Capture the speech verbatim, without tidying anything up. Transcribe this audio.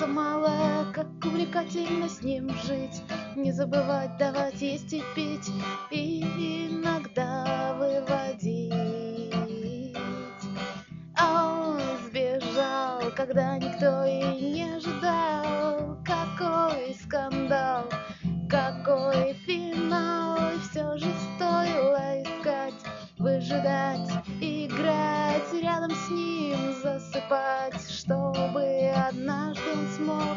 кажется мало, как увлекательно с ним жить. Не забывать давать есть и пить, и иногда выводить. А он сбежал, когда никто и не ожидал. Какой скандал, какой финал. И все же стоило искать, выжидать, играть рядом с ним, засыпать, чтобы однажды он смог